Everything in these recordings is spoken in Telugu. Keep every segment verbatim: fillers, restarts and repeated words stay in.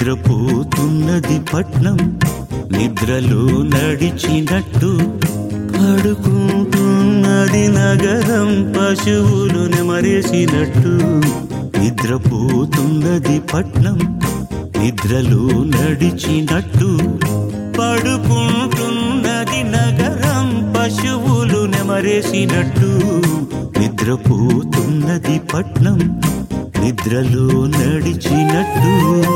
నిద్రపోతున్నది పట్నం, నిద్రలో నడిచినట్టు పడుకుంటున్నది నగరం, పశువులు నెమరేసినట్టు. నిద్రపోతున్నది పట్నం, నిద్రలో నడిచినట్టు పడుకుంటున్నది నగరం, పశువులు నెమరేసినట్టు. నిద్రపోతున్నది పట్నం, నిద్రలో నడిచినట్టు.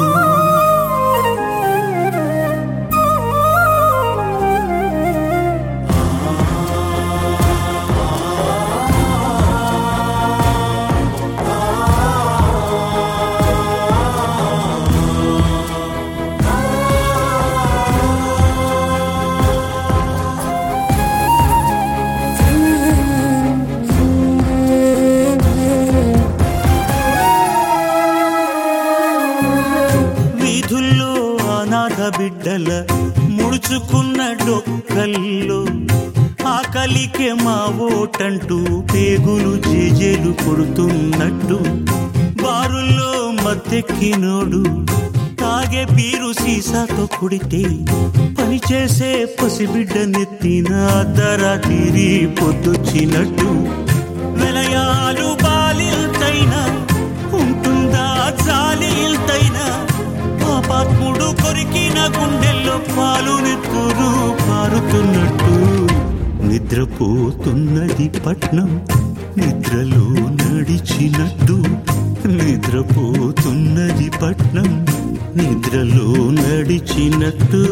బిడ్డల ముడుచుకున్న డొక్కల్లో ఆకలికే మా ఓటంటూ పేగులు జేజేలు కొడుతున్నట్టు. బారుల్లో మత్తెక్కినోడు తాగే బీరు సీసాతో కుడితే పనిచేసే పసిబిడ్డ నెత్తిన అర్ధరాత్రి పొద్దుచ్చినట్టు. వెలయాలు బాలిల్తైనా ఉంటుందా జాలిల్తైనా, పాపాత్ముడు కొరికిన గుండెల్లో పాలు నెత్తురు పారుతున్నట్టు. నిద్రపోతున్నది పట్నం, నిద్రలో నడిచినట్టు. నిద్రపోతున్నది పట్నం, నిద్రలో నడిచినట్టు.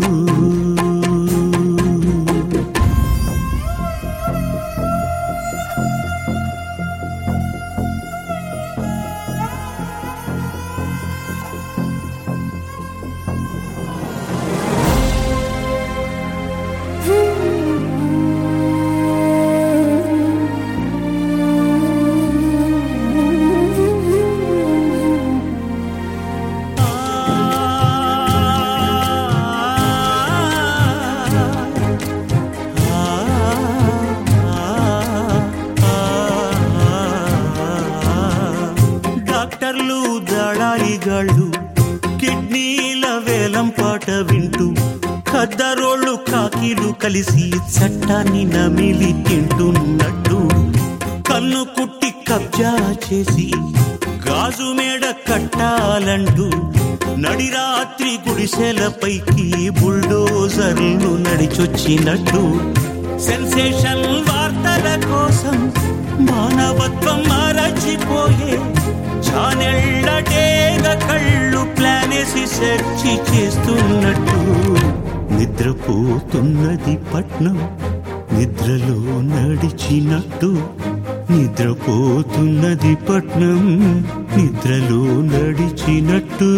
దళారిగాళ్ళు కిడ్నీల వేలం పాట వింటూ ఖద్దరోళ్ళు కాకిలు కలిసి చట్టాన్ని నమిలి తింటున్నట్టు. కన్ను కుట్టి కబ్జా చేసి గాజు మేడ కట్టాలంటూ నడిరాత్రి గుడిసెలపైకి బుల్డోజర్లు నడిచొచ్చినట్టు. సెన్సేషన్ వార్తల కోసం మానవత్వం మరచిపోయే చానెళ్ళటేగ కళ్ళు ప్లానేసి సెర్చి చేస్తున్నట్టు. నిద్రపోతున్నది పట్నం, నిద్రలో నడిచినట్టు. నిద్రపోతున్నది పట్నం, నిద్రలో నడిచినట్టు.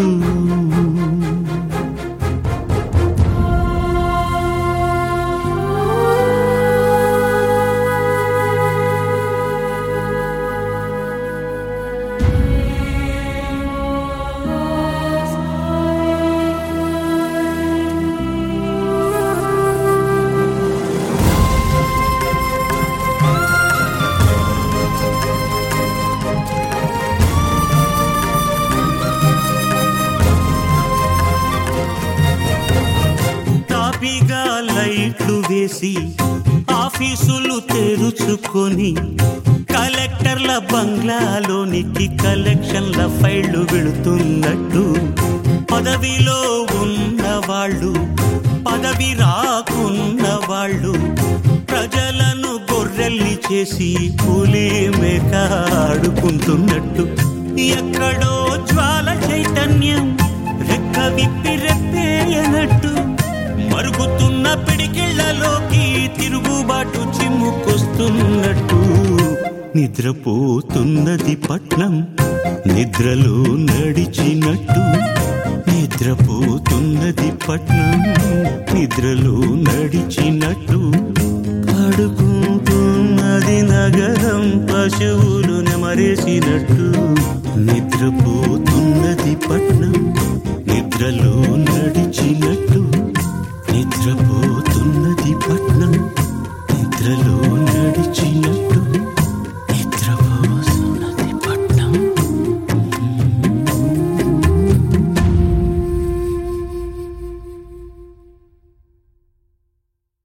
లైట్లు వేసి ఆఫీసులు తెరుచుకొని కలెక్టర్ల బంగ్లాలోనికి కలెక్షన్ల ఫైళ్లు వెళుతున్నట్టు. పదవిలో ఉన్నవాళ్ళు పదవి రాకున్న వాళ్ళు ప్రజలను గొర్రెల్ని చేసి పులి మేక ఆడుకుంటున్నట్టు. ఎక్కడో జ్వాల చైతన్యం రెక్క విప్పి రెప్పేయనట్టు. మరుగుతున్న పిడికిళ్లలోకి తిరుగుబాటు చిమ్ముకొస్తున్నట్టు. నిద్రపోతున్నది పట్నం, నిద్రలో నడిచినట్టు. నిద్రపోతున్నది పట్నం, నిద్రలో నడిచినట్టు. పడుకుంటున్నది నగరం, పశువులు నెమరేసినట్టు. నిద్రపోతున్నది పట్నం, నిద్రలో నడిచినట్టు. నిద్రపోతున్నది పట్నం, నిద్రలో నడిచినట్టు.